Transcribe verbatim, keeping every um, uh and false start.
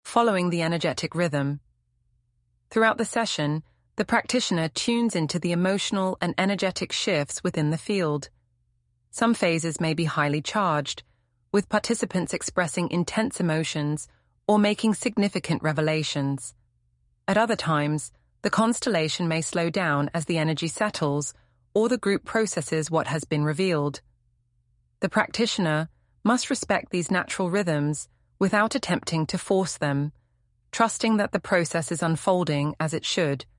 following the energetic rhythm. Throughout the session, the practitioner tunes into the emotional and energetic shifts within the field. Some phases may be highly charged, with participants expressing intense emotions or making significant revelations. At other times, the constellation may slow down as the energy settles or the group processes what has been revealed. The practitioner must respect these natural rhythms without attempting to force them, trusting that the process is unfolding as it should,